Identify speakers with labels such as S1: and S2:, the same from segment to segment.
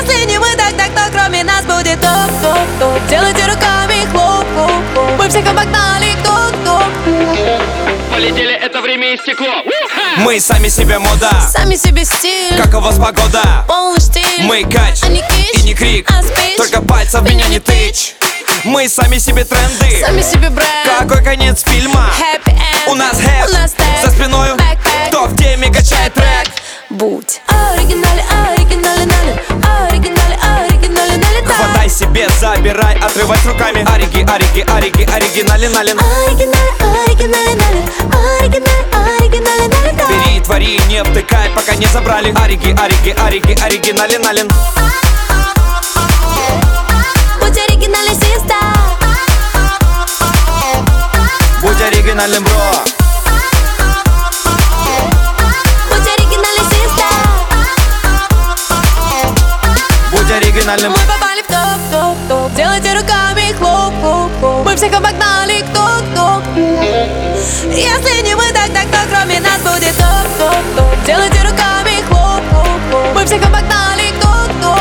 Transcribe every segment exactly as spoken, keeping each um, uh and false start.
S1: Если не мы, тогда кто кроме нас будет топ-топ-топ? Делайте руками хлоп-хлоп-хлоп. Мы всех обогнали, кто-кто.
S2: Полетели, это время истекло.
S3: Мы сами себе мода,
S1: Сами себе стиль,
S3: как у вас погода?
S1: полный штиль.
S3: Мы кач,
S1: а не кич,
S3: и не крик,
S1: а спич.
S3: только пальцем в меня не тычь. Мы сами себе тренды,
S1: Сами себе бренд.
S3: какой конец фильма?
S1: Happy end.
S3: У нас хэп,
S1: У нас тэк.
S3: за спиною
S1: Бэкпэк.
S3: кто в теме качает трек.
S1: Будь оригинален, оригинален, оригинален, оригинален, оригинален.
S3: Хватай себе, забирай, отрывать руками. Ориги, ориги, ориги, оригинален.
S1: Оригинален, оригинален, оригинален, оригинален.
S3: Бери, твори, не втыкай, пока не забрали. Ориги, ориги, ориги, оригинален.
S1: Будь оригинален, сестра.
S3: Будь оригинальным, бро.
S1: Будь оригинален, сестра.
S3: Будь оригинальным.
S1: Мы попали в топ-топ-топ. Делайте руками хлоп-хлоп-хлоп. Мы всех обогнали, кто-кто. Если не мы, тогда кто кроме нас будет топ-топ-топ? Делайте руками хлоп-хлоп-хлоп. Мы всех обогнали, кто-кто.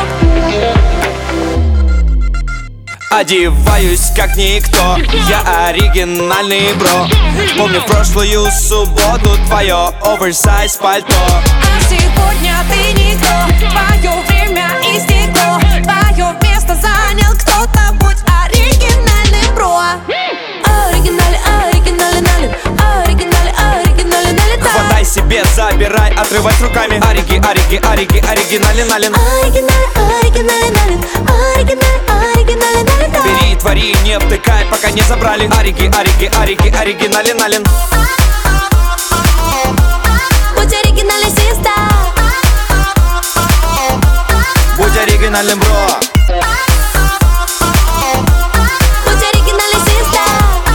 S3: Одеваюсь как никто, я оригинальный, бро. Помню прошлую субботу твое оверсайз пальто.
S1: А сегодня ты никто. Твое время истекло. Твое место занял кто-то. Будь оригинальным, бро. Оригинален, оригинален, оригинален, оригинален.
S3: Хватай себе, забирай, отрывать руками. Ориги, ориги, ориги, оригинален.
S1: Оригинален, оригинален, оригинален.
S3: Бери, твори, не втыкай, пока не забрали. Ориги, ориги, ориги, оригинален.
S1: Будь оригинален, сестра.
S3: Будь оригинальным, бро.
S1: Будь оригинален, сестра.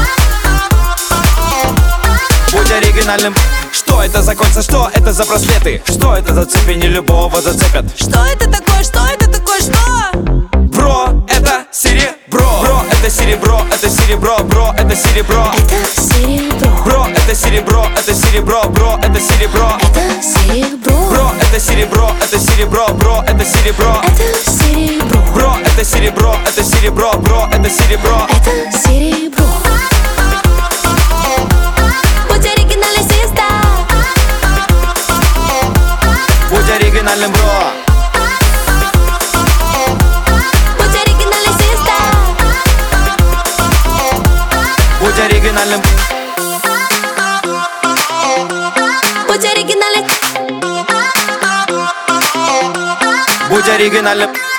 S3: Будь оригинальным. Что это за кольца, что это за браслеты? Что это за цепи, не любого зацепят?
S1: Что это такое, что это такое, что?
S3: Бро, это серебро. Бро, это серебро, это серебро, бро, это серебро.
S1: Это серебро.
S3: Бро, это серебро, это серебро, бро, это серебро.
S1: Это серебро.
S3: Бро, это серебро, это серебро, бро, это серебро.
S1: Это серебро.
S3: Бро, это серебро, это серебро, бро, это серебро.
S1: Это серебро. Будь оригинален, сестра.
S3: Будь оригинальным, бро.
S1: Будь оригинален, сестра.
S3: Будь оригинальным.
S1: Будь оригинален.
S3: Будь оригинальным.